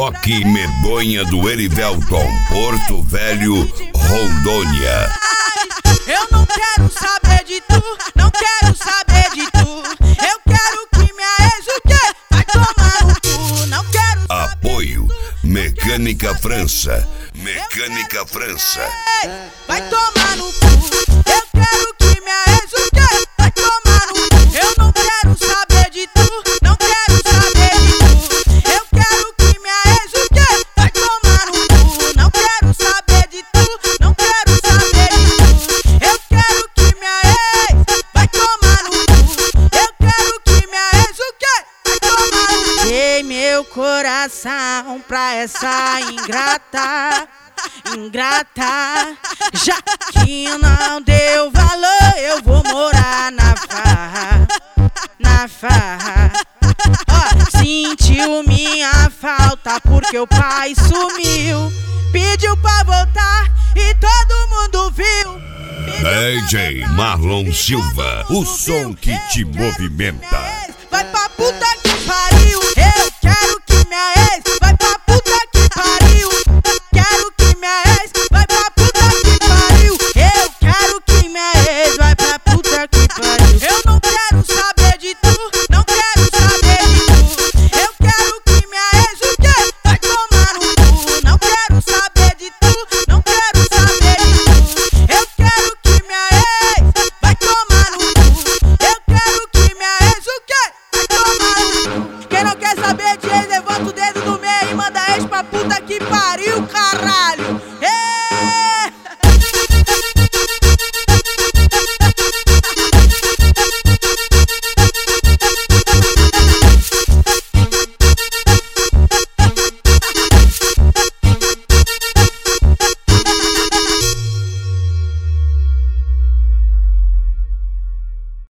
Rock Medonha do Erivelton, Porto Velho, Rondônia. Eu não quero saber de tu, não quero saber de tu. Eu quero que minha ex o quê? Vai tomar no cu, não quero saber. Apoio Mecânica França, Mecânica França. Vai tomar no cu. Eu quero que minha ex o quê? Vai tomar no cu. Eu não quero saber de tu, não quero saber de tu. Eu quero que minha ex o quê? Vai tomar no cu. Não quero saber de tu, não quero saber de tu. Eu quero que minha ex vai tomar no cu. Eu quero que minha ex o quê? Vai tomar no cu. Dei meu coração pra essa ingrata. Ingrata, já que não deu valor, eu vou morar na farra, na farra. Ó, sentiu minha falta porque o pai sumiu, pediu pra voltar e todo mundo viu. DJ Marlon Silva, o som que te movimenta. Vai pra puta que